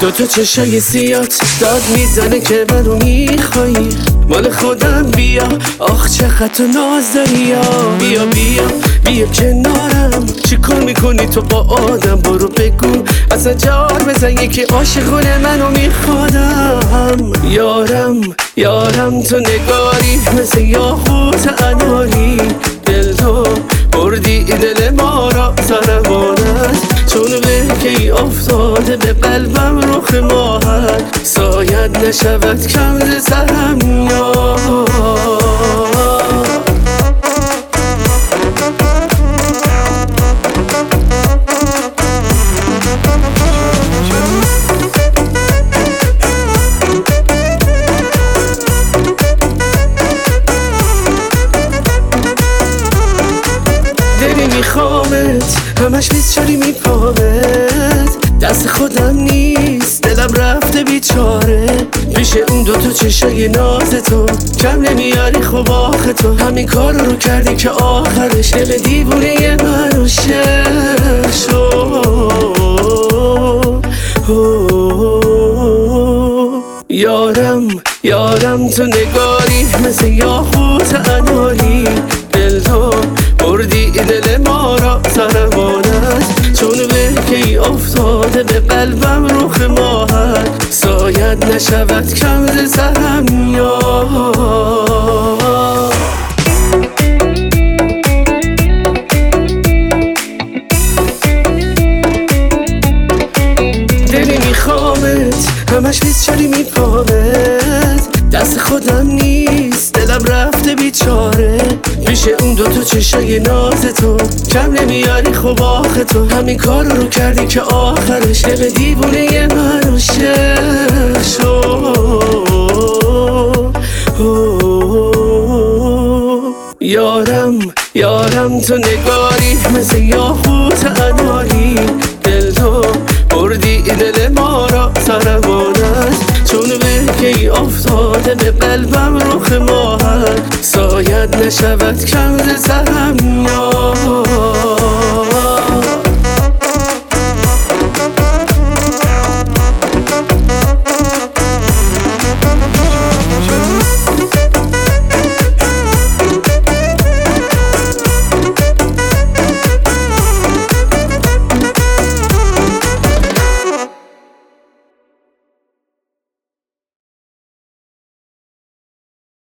دوتا چشای سیات داد میزنه که منو میخوایی، مال خودم بیا، آخ چقدر تو ناز داری یا بیا بیا بیا کنارم. چی کار میکنی تو با آدم؟ برو بگو اصلا جار بزن یکی عاشقونه منو میخوادم. یارم یارم تو نگاری مثل یاقوت اناری، دل تو بردی دل ما را سرمانت، چون وقتی افتاده به قلبم رخ ماهت، ساید نشود کم ز سرم میخوامت، همش بیچاری میپامت، دست خودم نیست دلم رفته بیچاره، پیش اون دوتا چشای ناز تو کم نمیاری خب آخه تو همین کار رو کردی که آخرش دل دیوونه منو شهر شد. یارم یارم تو نگاری مثل یاقوت اناری، دل تو بردی دل ما را سرمانت، چون وقتی افتاده به قلبم رخ ماهت، ساید نشود کم ز سرم دلی میخوامت، همش بیچاری میپامت، دست خودم نیست دلم رفته بیچاره، پیش اون دوتا چشای ناز تو کم نمیاری خب آخه تو همین کار رو کردی که آخرش دل دیوونه منو شهر شد. یارم یارم تو نگاری مثل یاقوت اناری، دل تو بردی دل ما را سرمانت، چون وقتی افتاده به قلبم رخ ماهت، ساید نشود کم ز سرم